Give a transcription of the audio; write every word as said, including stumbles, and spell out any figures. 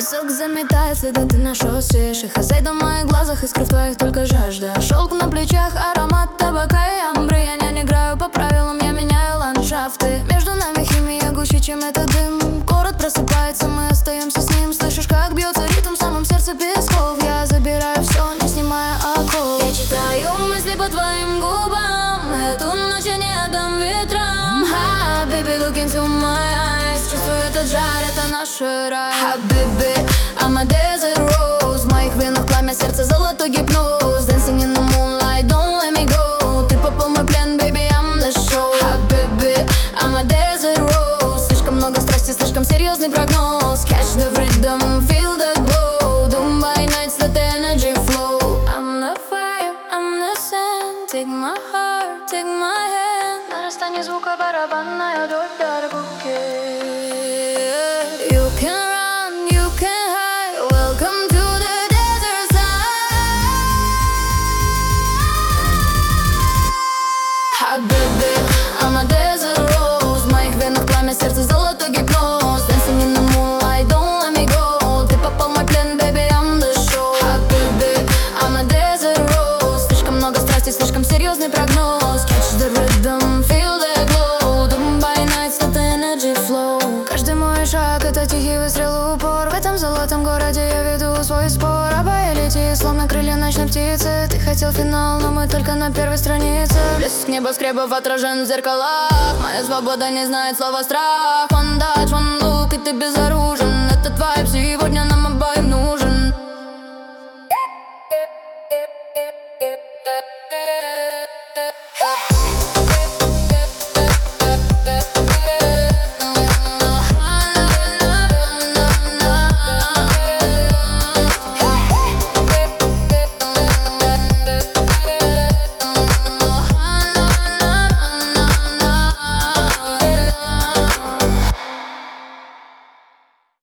Песок заметает следы, ты на шоссе. Шахазай в моих глазах, искры в твоих только жажда. Шелк на плечах, аромат табака и амбры. Я не играю по правилам, я меняю ландшафты. Между нами химия гуще, чем этот дым. Город просыпается, мы остаемся с ним. Слышишь, как бьется ритм в самом сердце песков. Я забираю все, не снимая оков. Я читаю мысли по твоим губам. Эту ночь я не отдам ветрам. Ha, baby, look into my eyes. Чувствую этот жар, это наш рай. Ha, baby, I'm a desert rose. В моих венах пламя, сердце золотой гипноз. Dancing in the moonlight, don't let me go. Ты попал в мой плен, baby, I'm the show. Ha, baby, I'm a desert rose. Слишком много страсти, слишком серьезный прогноз. Catch the rhythm, feel the glow. Dubai nights, let the energy flow. I'm the fire, I'm the sand. Take my heart, take my hand. Нарастание звука барабанная дробь дарбуки. You can run, you can hide. Welcome to the desert side. Hot baby, I'm a desert rose. В моих венах пламя, сердце золотой гипноз. Dancing in the moonlight, don't let me go. Ты попал в мой плен, baby, I'm the show. Hot baby, I'm a desert rose. Слишком много страсти, слишком серьезный прогноз. Catch the rhythm, feel the glow. Dubai nights, let the energy flow. Каждый мой шаг — это тихий выстрел, упор. В этом золотом городе я веду свой спор. Обая лети, словно крылья ночной птицы. Ты хотел финал, но мы только на первой странице. Блеск небоскребов отражен в зеркалах. Моя свобода не знает слова страх. One touch, one look, и ты безоружен. Этот вайб сегодня нам обоим нужен.